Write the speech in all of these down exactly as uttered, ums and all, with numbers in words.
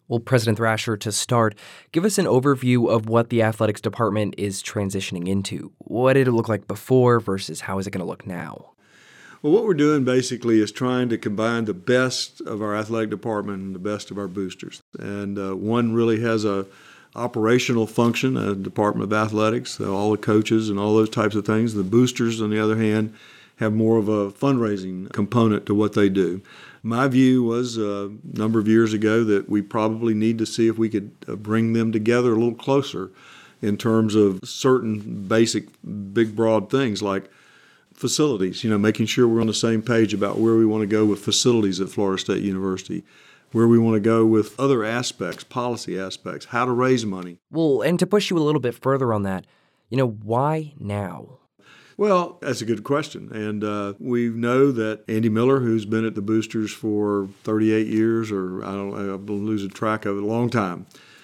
Well, President Thrasher, to start, give us an overview of what the athletics department is transitioning into. What did it look like before versus how is it going to look now? Well, what we're doing basically is trying to combine the best of our athletic department and the best of our boosters. And uh, one really has a operational function, a Department of Athletics, so all the coaches and all those types of things. The boosters, on the other hand, have more of a fundraising component to what they do. My view was uh, a number of years ago that we probably need to see if we could uh, bring them together a little closer in terms of certain basic, big, broad things like facilities, you know, making sure we're on the same page about where we want to go with facilities at Florida State University, where we want to go with other aspects, policy aspects, how to raise money. Well, and to push you a little bit further on that, you know, why now? Well, that's a good question. And uh, we know that Andy Miller, who's been at the Boosters for thirty-eight years, or I don't know, I'm losing track of it, a long time,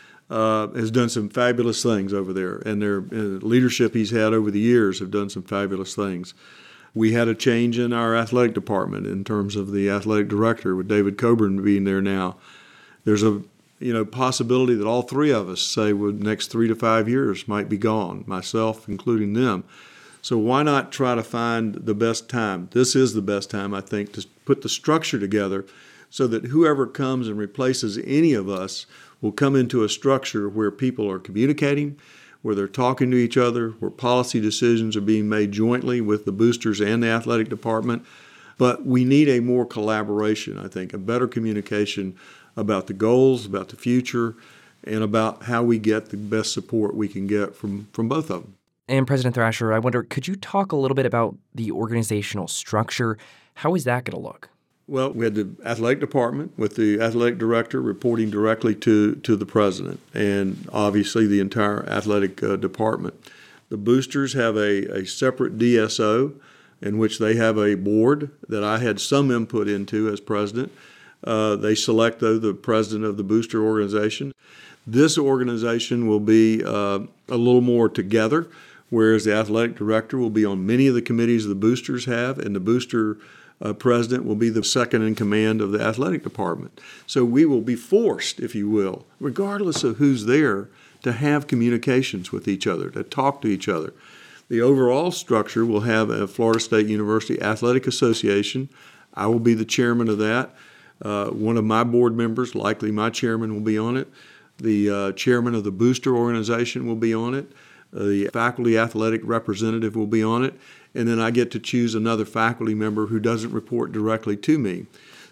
uh, has done some fabulous things over there. And their uh, leadership he's had over the years have done some fabulous things. We had a change in our athletic department in terms of the athletic director with David Coburn being there now. There's a you know possibility that all three of us say well, the next three to five years might be gone, myself including them. So why not try to find the best time? This is the best time, I think, to put the structure together so that whoever comes and replaces any of us will come into a structure where people are communicating, where they're talking to each other, where policy decisions are being made jointly with the boosters and the athletic department. But we need a more collaboration, I think, a better communication about the goals, about the future, and about how we get the best support we can get from, from both of them. And President Thrasher, I wonder, could you talk a little bit about the organizational structure? How is that going to look? Well, we had the athletic department with the athletic director reporting directly to, to the president and obviously the entire athletic uh, department. The boosters have a, a separate D S O in which they have a board that I had some input into as president. Uh, they select, though, the president of the booster organization. This organization will be uh, a little more together, whereas the athletic director will be on many of the committees the boosters have, and the booster uh, president will be the second in command of the athletic department. So we will be forced, if you will, regardless of who's there, to have communications with each other, to talk to each other. The overall structure will have a Florida State University Athletic Association. I will be the chairman of that. Uh, one of my board members, likely my chairman, will be on it. The uh, chairman of the booster organization will be on it. The faculty athletic representative will be on it, and then I get to choose another faculty member who doesn't report directly to me.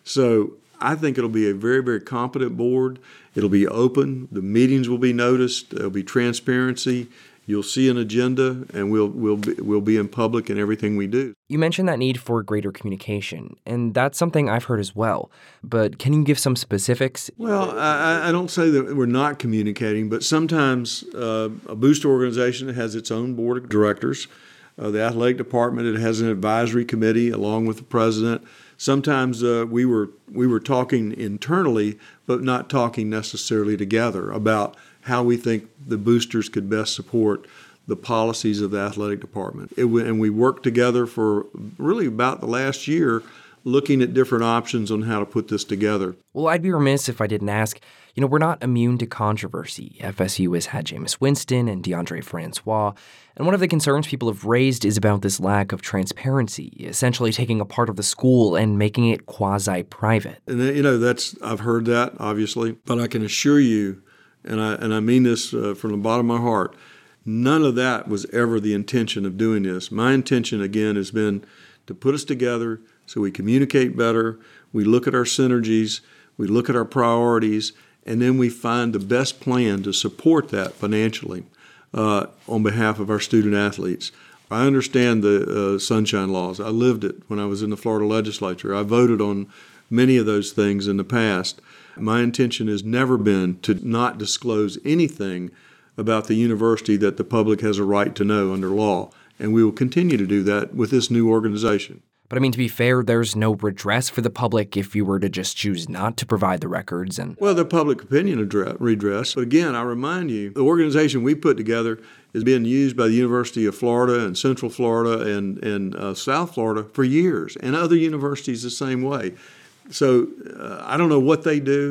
So I think it'll be a very, very competent board. It'll be open. The meetings will be noticed. There'll be transparency. You'll see an agenda, and we'll we'll be, we'll be in public in everything we do. You mentioned that need for greater communication, and that's something I've heard as well. But can you give some specifics? Well, I, I don't say that we're not communicating, but sometimes uh, a booster organization has its own board of directors. Uh, the athletic department, it has an advisory committee along with the president. Sometimes uh, we were we were talking internally, but not talking necessarily together about how we think the boosters could best support the policies of the athletic department. It, and we worked together for really about the last year looking at different options on how to put this together. Well, I'd be remiss if I didn't ask, you know, we're not immune to controversy. F S U has had Jameis Winston and DeAndre Francois, and one of the concerns people have raised is about this lack of transparency, essentially taking a part of the school and making it quasi-private. And, you know, that's I've heard that, obviously, but I can assure you, and I and I mean this uh, from the bottom of my heart, none of that was ever the intention of doing this. My intention, again, has been to put us together so we communicate better, we look at our synergies, we look at our priorities, and then we find the best plan to support that financially uh, on behalf of our student athletes. I understand the uh, sunshine laws. I lived it when I was in the Florida legislature. I voted on many of those things in the past. My intention has never been to not disclose anything about the university that the public has a right to know under law, and we will continue to do that with this new organization. But I mean, to be fair, there's no redress for the public if you were to just choose not to provide the records. And Well, the public opinion address, redress. But again, I remind you, the organization we put together is being used by the University of Florida and Central Florida and, and uh, South Florida for years, and other universities the same way. So uh, I don't know what they do.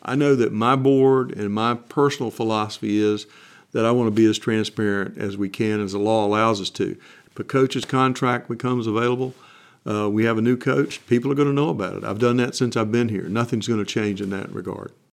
I know that my board and my personal philosophy is that I want to be as transparent as we can, as the law allows us to. If a coach's contract becomes available, uh, we have a new coach, people are going to know about it. I've done that since I've been here. Nothing's going to change in that regard.